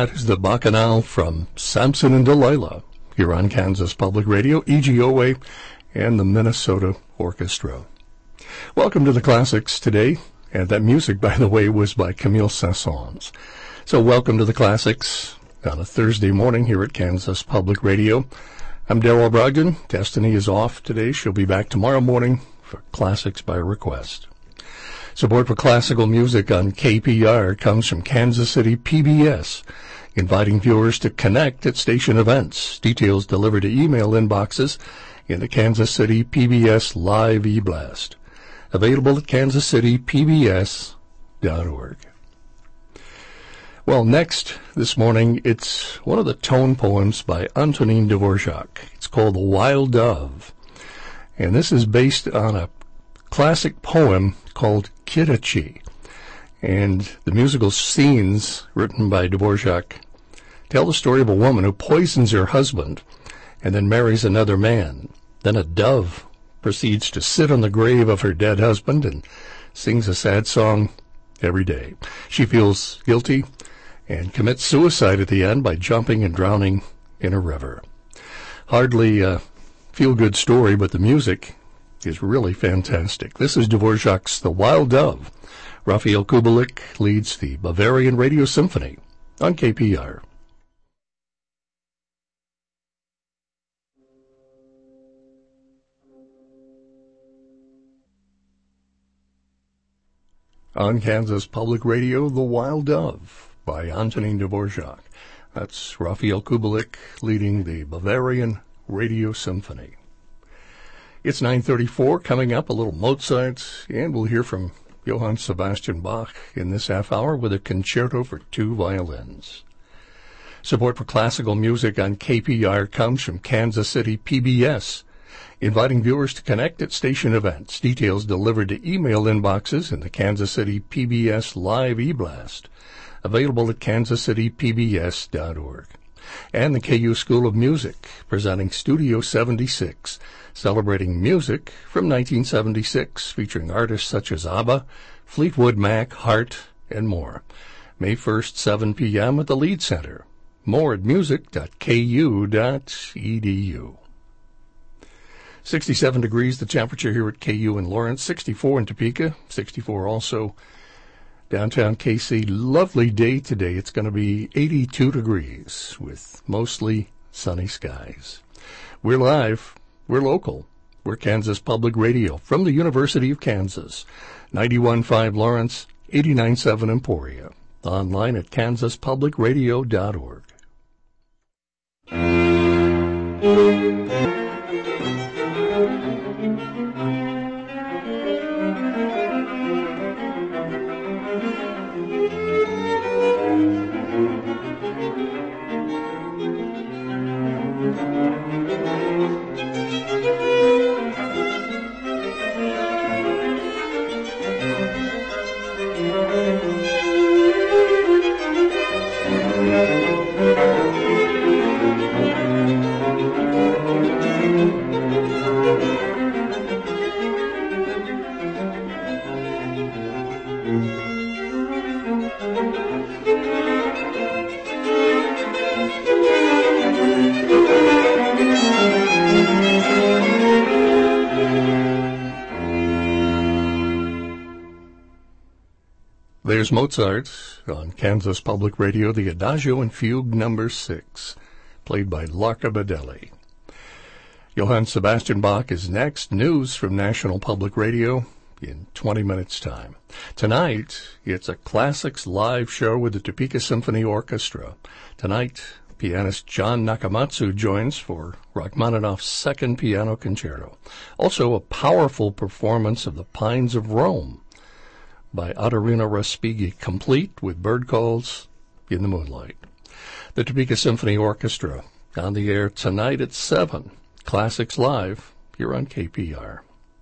that is the Bacchanal from Samson and Delilah here on Kansas Public Radio, EGOA, and the Minnesota Orchestra. Welcome to the classics today, and that music, by the way, was by Camille Saint-Saëns. So welcome to the classics on a Thursday morning here at Kansas Public Radio. I'm Darrell Brogdon. Destiny is off today. She'll be back tomorrow morning for Classics by Request. Support for classical music on KPR comes from Kansas City PBS, inviting viewers to connect at station events. Details delivered to email inboxes in the Kansas City PBS Live eBlast. Available at kansascitypbs.org. Well, next this morning, it's one of the tone poems by Antonin Dvorak. It's called The Wild Dove, and this is based on a classic poem called Kirichi, and the musical scenes written by Dvorak tell the story of a woman who poisons her husband and then marries another man. Then a dove proceeds to sit on the grave of her dead husband and sings a sad song every day. She feels guilty and commits suicide at the end by jumping and drowning in a river. Hardly a feel-good story, but the music is really fantastic. This is Dvorak's The Wild Dove. Raphael Kubelik leads the Bavarian Radio Symphony on KPR. On Kansas Public Radio, The Wild Dove by Antonin Dvorak. That's Raphael Kubelik leading the Bavarian Radio Symphony. It's 9:34, coming up a little Mozart, and we'll hear from Johann Sebastian Bach in this half hour with a concerto for two violins. Support for classical music on KPR comes from Kansas City PBS, inviting viewers to connect at station events. Details delivered to email inboxes in the Kansas City PBS Live eBlast, available at kansascitypbs.org. And the KU School of Music, presenting Studio 76, celebrating music from 1976, featuring artists such as ABBA, Fleetwood Mac, Heart, and more. May 1st, 7 p.m. at the Lead Center. More at music.ku.edu. 67 degrees the temperature here at KU in Lawrence, 64 in Topeka, 64 also downtown KC. Lovely day today. It's going to be 82 degrees with mostly sunny skies. We're live. We're local. We're Kansas Public Radio from the University of Kansas. 91.5 Lawrence, 89.7 Emporia. Online at kansaspublicradio.org. There's Mozart on Kansas Public Radio, the Adagio and Fugue No. 6, played by Larka Badelli. Johann Sebastian Bach is next. News from National Public Radio in 20 minutes' time. Tonight, it's a classics live show with the Topeka Symphony Orchestra. Tonight, pianist John Nakamatsu joins for Rachmaninoff's second piano concerto. Also, a powerful performance of The Pines of Rome by Ottorino Respighi, complete with bird calls in the moonlight. The Topeka Symphony Orchestra on the air tonight at 7. Classics Live here on KPR.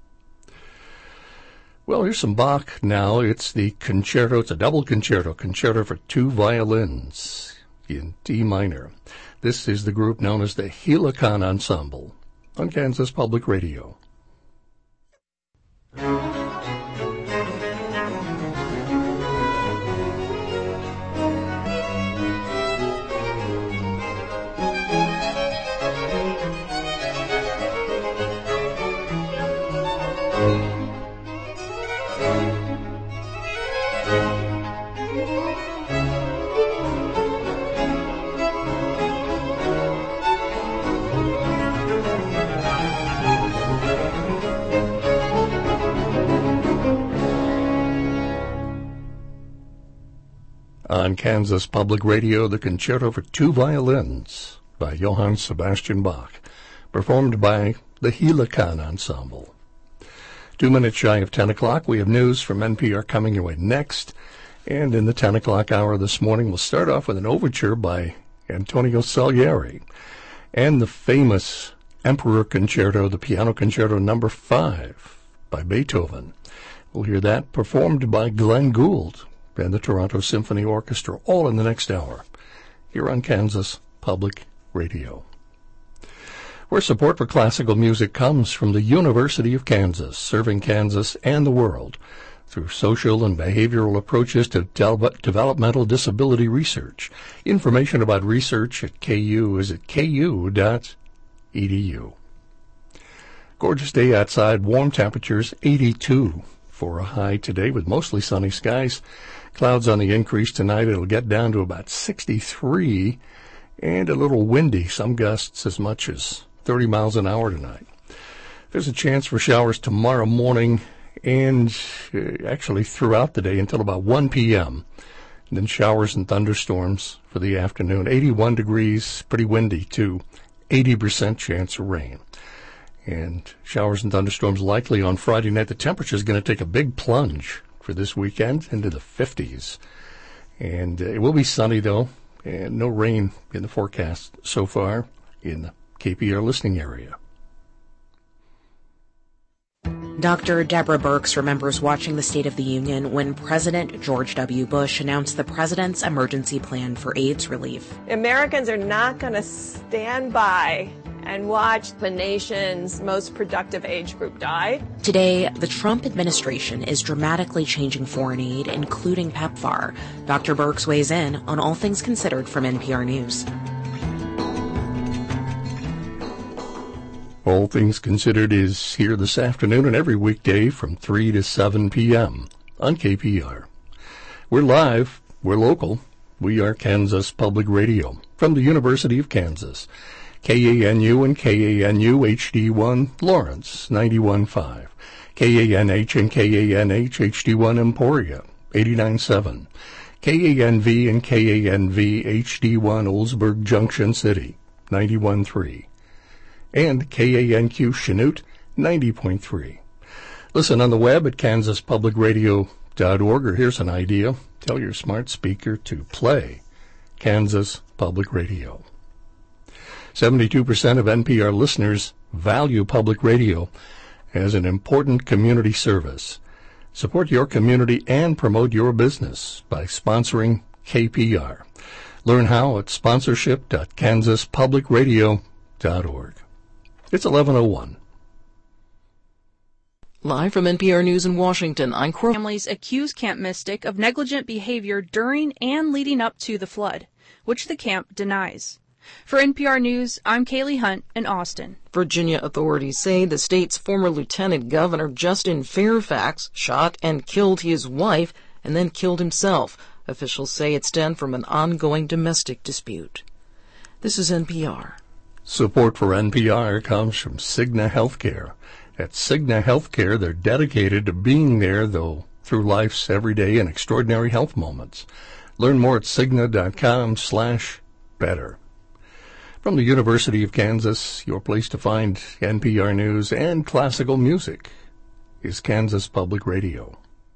Well, here's some Bach now. It's the concerto. It's a double concerto for two violins in D minor. This is the group known as the Helicon Ensemble on Kansas Public Radio. On Kansas Public Radio, the Concerto for Two Violins by Johann Sebastian Bach, performed by the Helikan Ensemble. 2 minutes shy of 10 o'clock, we have news from NPR coming your way next. And in the 10 o'clock hour this morning, we'll start off with an overture by Antonio Salieri and the famous Emperor Concerto, the Piano Concerto No. 5 by Beethoven. We'll hear that performed by Glenn Gould and the Toronto Symphony Orchestra, all in the next hour, here on Kansas Public Radio, where support for classical music comes from the University of Kansas, serving Kansas and the world through social and behavioral approaches to developmental disability research. Information about research at KU is at ku.edu. Gorgeous day outside, warm temperatures, 82 for a high today with mostly sunny skies. Clouds on the increase tonight. It'll get down to about 63 and a little windy, some gusts as much as 30 miles an hour tonight. There's a chance for showers tomorrow morning and actually throughout the day until about 1 p.m. And then showers and thunderstorms for the afternoon. 81 degrees, pretty windy too. 80% chance of rain. And showers and thunderstorms likely on Friday night. The temperature is going to take a big plunge for this weekend into the 50s. And it will be sunny, though, and no rain in the forecast so far in the KPR listening area. Dr. Deborah Birx remembers watching the State of the Union when President George W. Bush announced the president's emergency plan for AIDS relief. Americans are not going to stand by and watch the nation's most productive age group die. Today, the Trump administration is dramatically changing foreign aid, including PEPFAR. Dr. Birx weighs in on All Things Considered from NPR News. All Things Considered is here this afternoon and every weekday from 3 to 7 p.m. on KPR. We're live, we're local, we are Kansas Public Radio from the University of Kansas. KANU and KANU HD1 Lawrence 91.5, KANH and KANH HD1 Emporia 89.7, KANV and KANV HD1 Oldsburg Junction City 91.3, and KANQ Chanute 90.3. Listen on the web at kansaspublicradio.org, or here's an idea. Tell your smart speaker to play Kansas Public Radio. 72% of NPR listeners value public radio as an important community service. Support your community and promote your business by sponsoring KPR. Learn how at sponsorship.kansaspublicradio.org. It's 11:01. Live from NPR News in Washington, I'm Cor. Families accuse Camp Mystic of negligent behavior during and leading up to the flood, which the camp denies. For NPR News, I'm Kaylee Hunt in Austin. Virginia authorities say the state's former lieutenant governor, Justin Fairfax, shot and killed his wife and then killed himself. Officials say it stemmed from an ongoing domestic dispute. This is NPR. Support for NPR comes from Cigna Healthcare. At Cigna Healthcare, they're dedicated to being there, though, through life's everyday and extraordinary health moments. Learn more at Cigna.com/better. From the University of Kansas, your place to find NPR News and classical music is Kansas Public Radio.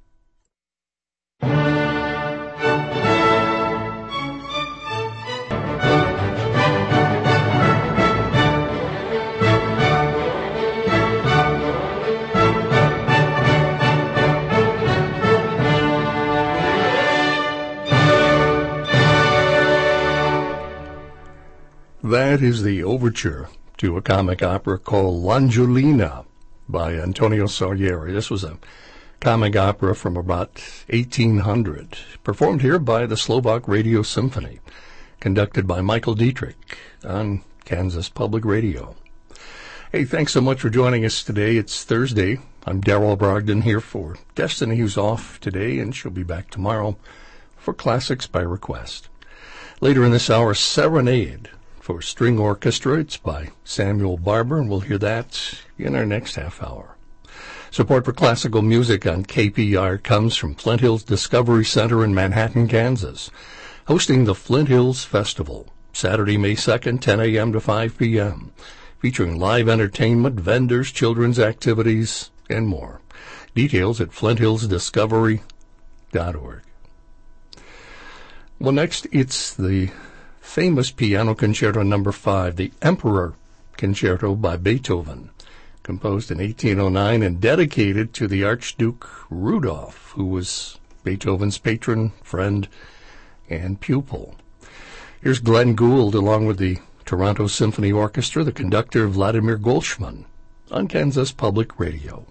That is the overture to a comic opera called L'Angiolina by Antonio Salieri. This was a comic opera from about 1800, performed here by the Slovak Radio Symphony, conducted by Michael Dietrich on Kansas Public Radio. Hey, thanks so much for joining us today. It's Thursday, I'm Darrell Brogdon here for Destiny, who's off today, and she'll be back tomorrow for Classics by Request. Later in this hour, Serenade for String Orchestra. It's by Samuel Barber, and we'll hear that in our next half hour. Support for classical music on KPR comes from Flint Hills Discovery Center in Manhattan, Kansas, hosting the Flint Hills Festival, Saturday, May 2nd, 10 a.m. to 5 p.m., featuring live entertainment, vendors, children's activities, and more. Details at flinthillsdiscovery.org. Well, next, it's the famous Piano Concerto No. 5, the Emperor Concerto by Beethoven, composed in 1809 and dedicated to the Archduke Rudolph, who was Beethoven's patron, friend, and pupil. Here's Glenn Gould along with the Toronto Symphony Orchestra, the conductor Vladimir Golshman, on Kansas Public Radio.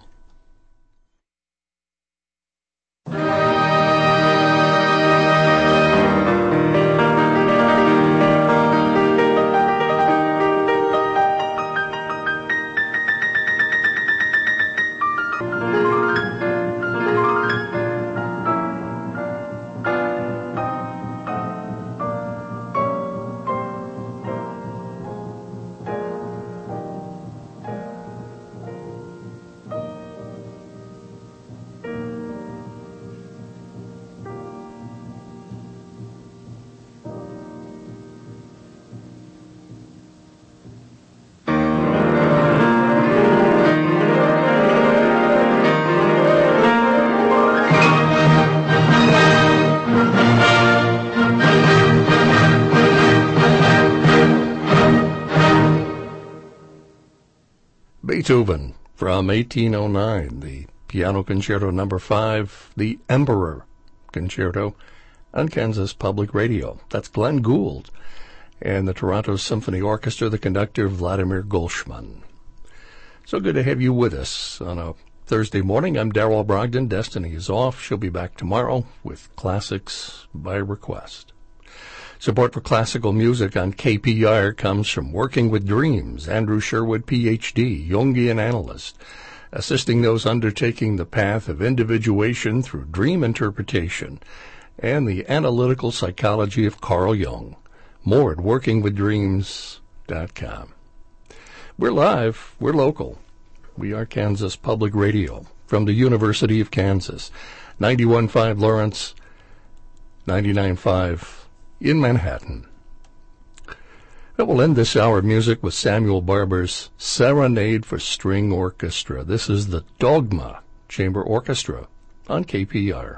Beethoven from 1809, the Piano Concerto No. 5, the Emperor Concerto, on Kansas Public Radio. That's Glenn Gould and the Toronto Symphony Orchestra, the conductor Vladimir Golshman. So good to have you with us on a Thursday morning. I'm Darrell Brogdon. Destiny is off. She'll be back tomorrow with Classics by Request. Support for classical music on KPR comes from Working with Dreams, Andrew Sherwood, Ph.D., Jungian analyst, assisting those undertaking the path of individuation through dream interpretation and the analytical psychology of Carl Jung. More at workingwithdreams.com. We're live. We're local. We are Kansas Public Radio from the University of Kansas, 91.5 Lawrence, 99.5 in Manhattan. We'll end this hour of music with Samuel Barber's Serenade for String Orchestra. This is the Dogma Chamber Orchestra on KPR.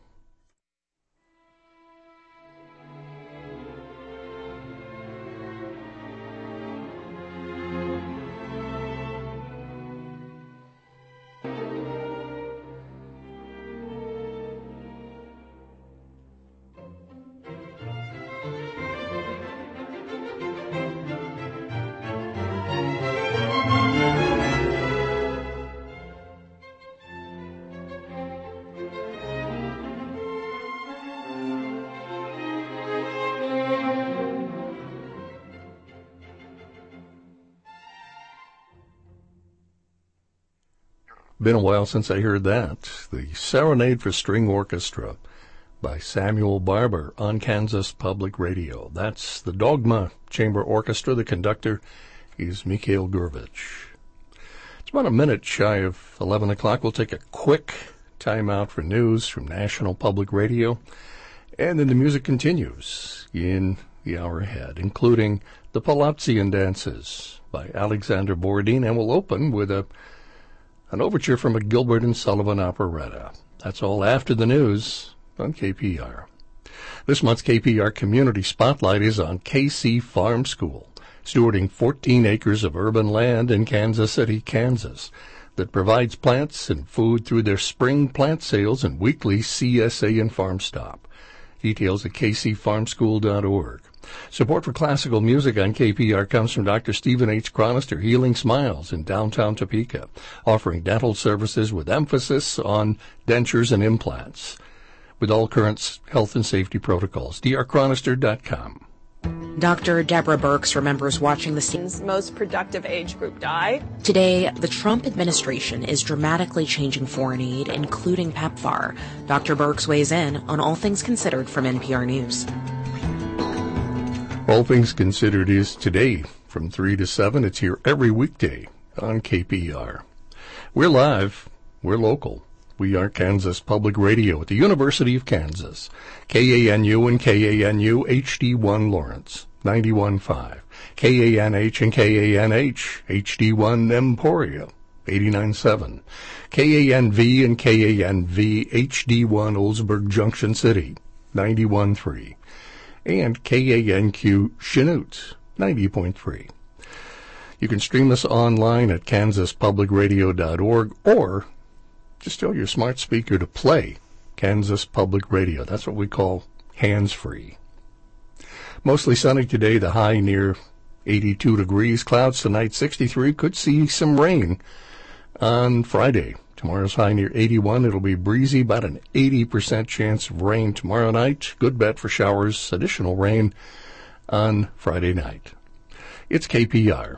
Been a while since I heard that. The Serenade for String Orchestra by Samuel Barber on Kansas Public Radio. That's the Dogma Chamber Orchestra. The conductor is Mikhail Gurvich. It's about a minute shy of 11 o'clock. We'll take a quick time out for news from National Public Radio, and then the music continues in the hour ahead, including the Palazzian Dances by Alexander Borodin, and we'll open with an overture from a Gilbert and Sullivan operetta. That's all after the news on KPR. This month's KPR Community Spotlight is on KC Farm School, stewarding 14 acres of urban land in Kansas City, Kansas, that provides plants and food through their spring plant sales and weekly CSA and Farm Stop. Details at kcfarmschool.org. Support for classical music on KPR comes from Dr. Stephen H. Chronister, Healing Smiles in downtown Topeka, offering dental services with emphasis on dentures and implants, with all current health and safety protocols. drchronister.com. Dr. Deborah Birx remembers watching the state's most productive age group die. Today, the Trump administration is dramatically changing foreign aid, including PEPFAR. Dr. Birx weighs in on All Things Considered from NPR News. All Things Considered is today from 3 to 7. It's here every weekday on KPR. We're live. We're local. We are Kansas Public Radio at the University of Kansas. KANU and KANU HD1 Lawrence, 91.5. KANH and KANH HD1 Emporia, 89.7. KANV and KANV HD1 Oldsburg Junction City, 91.3. And KANQ Chanute, 90.3. You can stream us online at kansaspublicradio.org or just tell your smart speaker to play Kansas Public Radio. That's what we call hands-free. Mostly sunny today, the high near 82 degrees. Clouds tonight, 63. Could see some rain on Friday. Tomorrow's high near 81. It'll be breezy, about an 80% chance of rain tomorrow night. Good bet for showers, additional rain on Friday night. It's KPR.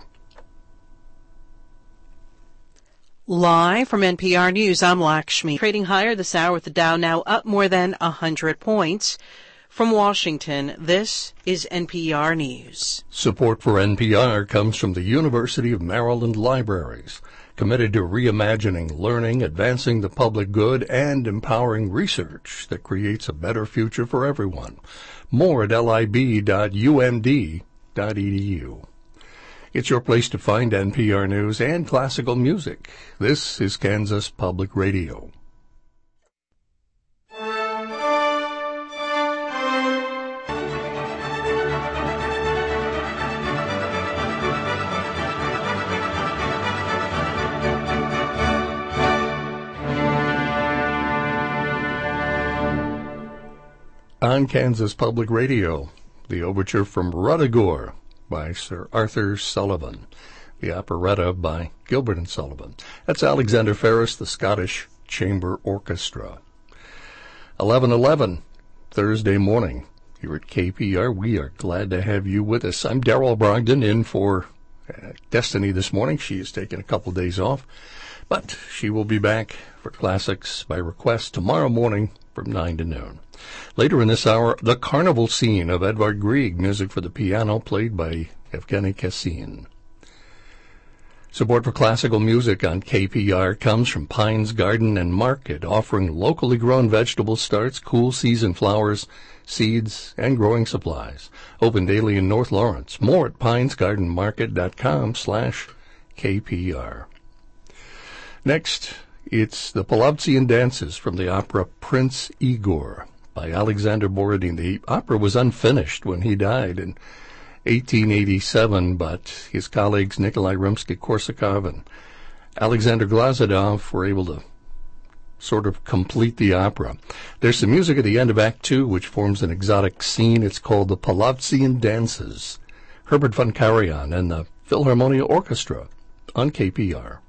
Live from NPR News, I'm Lakshmi. Trading higher this hour with the Dow now up more than 100 points. From Washington, this is NPR News. Support for NPR comes from the University of Maryland Libraries, committed to reimagining learning, advancing the public good, and empowering research that creates a better future for everyone. More at lib.umd.edu. It's your place to find NPR News and classical music. This is Kansas Public Radio. On Kansas Public Radio, the overture from Ruddigore by Sir Arthur Sullivan, the operetta by Gilbert and Sullivan. That's Alexander Ferris, the Scottish Chamber Orchestra. 11:11, Thursday morning, here at KPR. We are glad to have you with us. I'm Darrell Brogdon, in for Destiny this morning. She is taking a couple days off, but she will be back for Classics by Request tomorrow morning from 9 to noon. Later in this hour, the Carnival Scene of Edvard Grieg, music for the piano played by Evgeny Kessin. Support for classical music on KPR comes from Pines Garden and Market, offering locally grown vegetable starts, cool season flowers, seeds, and growing supplies. Open daily in North Lawrence. More at pinesgardenmarket.com/KPR. Next, it's the Polovtsian Dances from the opera Prince Igor by Alexander Borodin. The opera was unfinished when he died in 1887, but his colleagues Nikolai Rimsky-Korsakov and Alexander Glazadov were able to sort of complete the opera. There's some music at the end of Act 2, which forms an exotic scene. It's called the Polovtsian Dances. Herbert von Karajan and the Philharmonia Orchestra on KPR.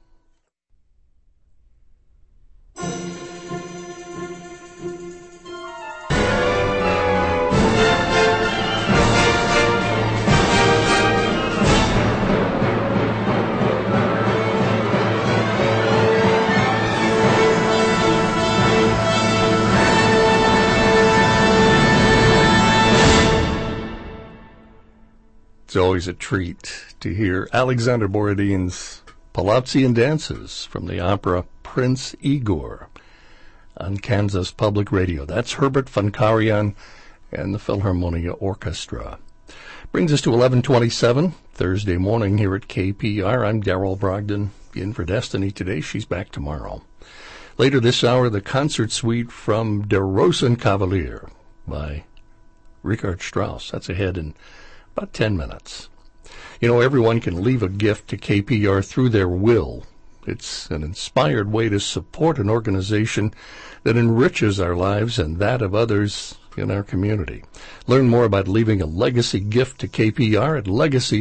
It's always a treat to hear Alexander Borodin's Polovtsian Dances from the opera Prince Igor on Kansas Public Radio. That's Herbert von Karajan and the Philharmonia Orchestra. Brings us to 11:27, Thursday morning here at KPR. I'm Darrell Brogdon, in for Destiny today. She's back tomorrow. Later this hour, the concert suite from Der Rosenkavalier by Richard Strauss. That's ahead in about 10 minutes. You know, everyone can leave a gift to KPR through their will. It's an inspired way to support an organization that enriches our lives and that of others in our community. Learn more about leaving a legacy gift to KPR at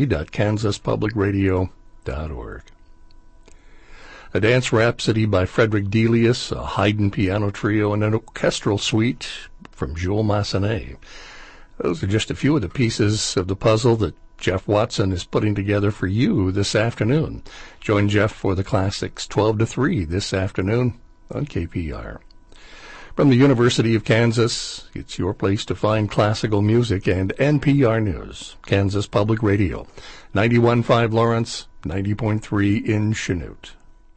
legacy.kansaspublicradio.org. A Dance Rhapsody by Frederick Delius, a Haydn piano trio, and an orchestral suite from Jules Massenet. Those are just a few of the pieces of the puzzle that Jeff Watson is putting together for you this afternoon. Join Jeff for the classics 12 to 3 this afternoon on KPR. From the University of Kansas, it's your place to find classical music and NPR News, Kansas Public Radio, 91.5 Lawrence, 90.3 in Chanute.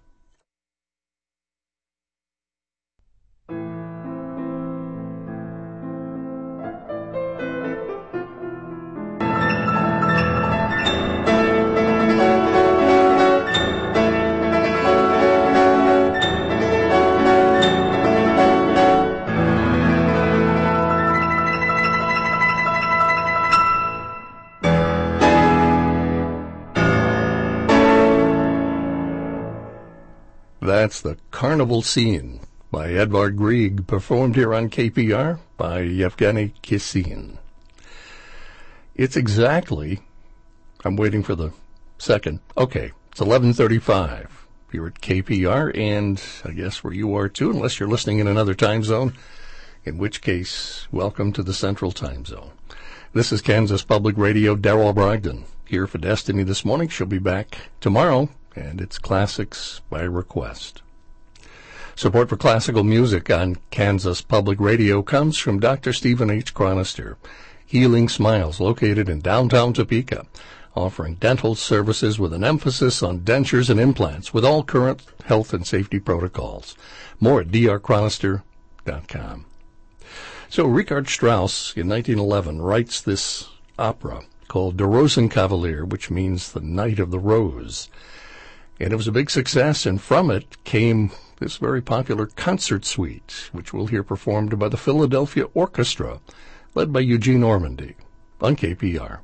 That's the Carnival Scene by Edvard Grieg, performed here on KPR by Yevgeny Kissin. It's exactly, I'm waiting for the second, okay, it's 11:35 here at KPR, and I guess where you are too, unless you're listening in another time zone, in which case, welcome to the Central Time Zone. This is Kansas Public Radio. Darrell Brogdon here for Destiny this morning. She'll be back tomorrow, and it's classics by request. Support for classical music on Kansas Public Radio comes from Dr. Stephen H. Chronister, Healing Smiles, located in downtown Topeka, offering dental services with an emphasis on dentures and implants with all current health and safety protocols. More at drchronister.com. So Richard Strauss, in 1911, writes this opera called Der Rosenkavalier, which means the Knight of the Rose. And it was a big success, and from it came this very popular concert suite, which we'll hear performed by the Philadelphia Orchestra, led by Eugene Ormandy, on KPR.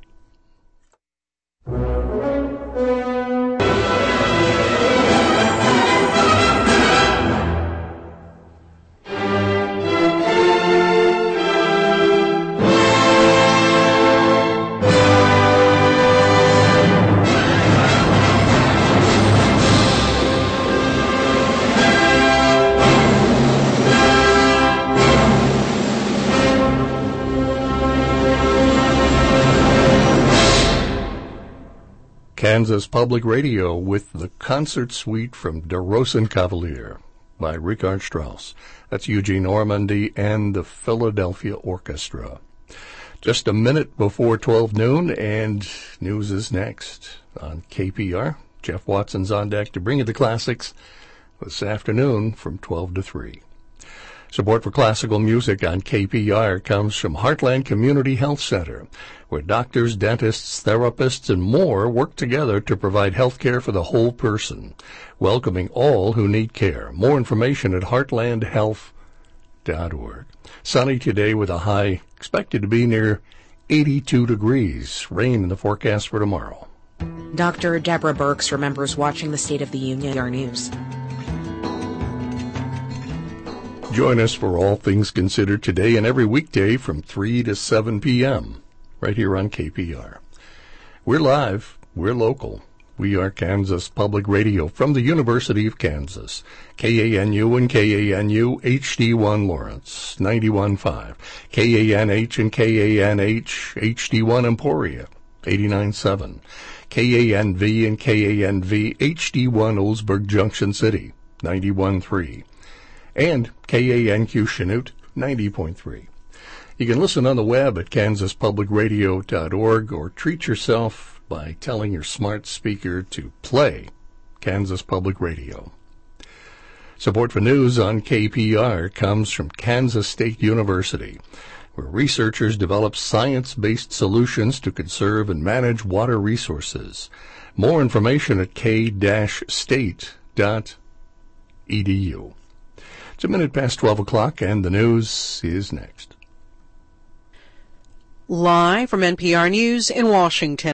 Kansas Public Radio with the concert suite from Der Rosenkavalier by Richard Strauss. That's Eugene Ormandy and the Philadelphia Orchestra. Just a minute before 12 noon, and news is next on KPR. Jeff Watson's on deck to bring you the classics this afternoon from 12 to 3. Support for classical music on KPR comes from Heartland Community Health Center, where doctors, dentists, therapists, and more work together to provide health care for the whole person, welcoming all who need care. More information at heartlandhealth.org. Sunny today with a high expected to be near 82 degrees. Rain in the forecast for tomorrow. Dr. Deborah Birx remembers watching the State of the Union KPR News. Join us for All Things Considered today and every weekday from 3 to 7 p.m. right here on KPR. We're live. We're local. We are Kansas Public Radio from the University of Kansas. KANU and KANU HD1 Lawrence, 91.5. KANH and KANH HD1 Emporia, 89.7. KANV and KANV HD1 Oldsburg Junction City, 91.3. And KANQ Chanute, 90.3. You can listen on the web at kansaspublicradio.org or treat yourself by telling your smart speaker to play Kansas Public Radio. Support for news on KPR comes from Kansas State University, where researchers develop science-based solutions to conserve and manage water resources. More information at k-state.edu. It's a minute past 12 o'clock, and the news is next. Live from NPR News in Washington.